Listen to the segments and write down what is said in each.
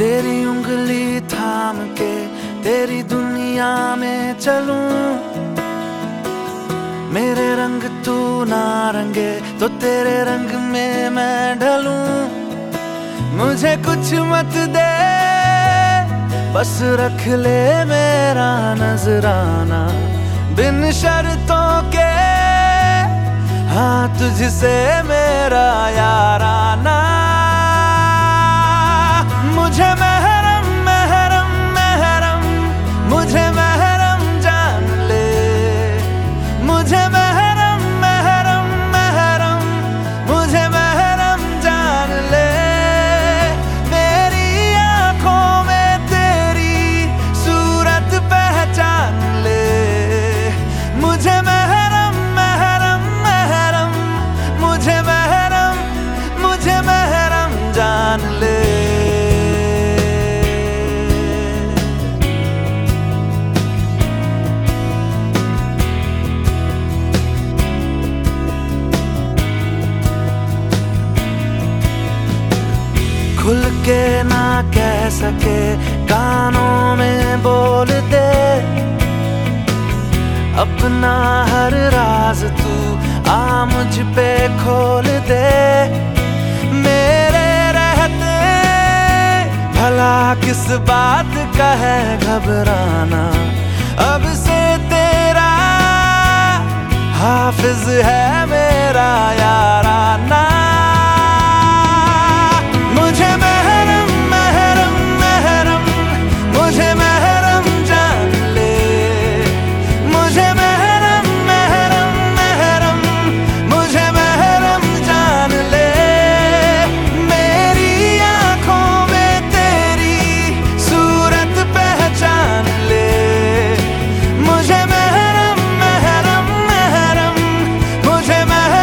तेरी उंगली थाम के तेरी दुनिया में चलूं, मेरे रंग तू ना रंगे तो तेरे रंग में मैं ढलूं। मुझे कुछ मत दे, बस रख ले मेरा नजराना, बिन शर्तों के हाँ तुझसे मेरा याराना। मुझे महरम महरम महरम, मुझे महरम जान ले, मुझे महरम महरम महरम, मुझे महरम जान ले। मेरी आंखों में तेरी सूरत पहचान ले, मुझे महरम महरम महरम, मुझे महरम जान ले। खुल के ना कह सके कानों में बोल दे, अपना हर राज तू आ मुझ पे खोल दे। मेरे रहते भला किस बात का है घबराना, अब से तेरा हाफिज है मेरा याराना। मुझे महरम महरम महरम, मुझे महरम जान ले, मुझे महरम महरम महरम, मुझे महरम जान ले। मेरी आंखों में तेरी सूरत पहचान ले, मुझे महरम महरम महरम, मुझे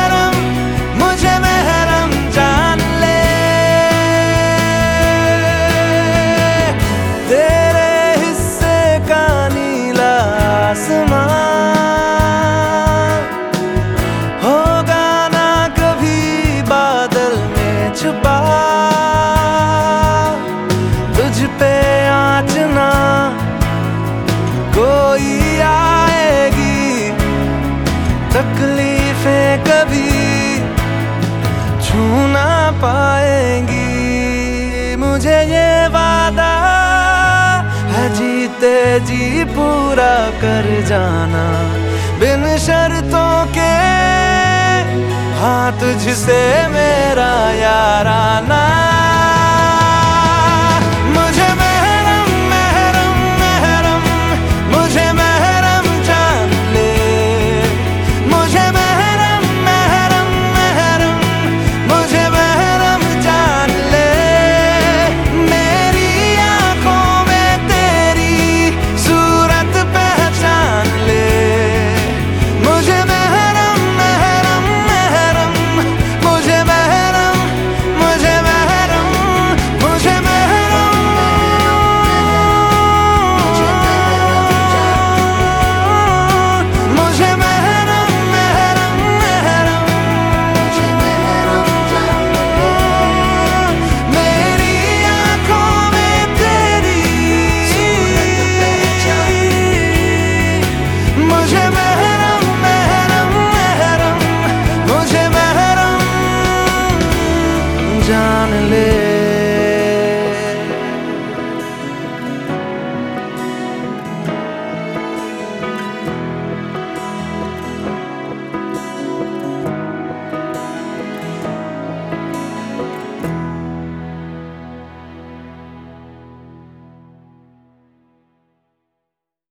महरम जान ले। तेरे हिस्से का नीला आसमां होगा ना कभी बादल में छुपा, तुझ पे आँच ना कोई आएगी, तकलीफें कभी छू ना पाएंगी। मुझे ये वादा है जीते जी पूरा कर जाना, बिन शर्तों के हाँ तुझसे मेरा याराना।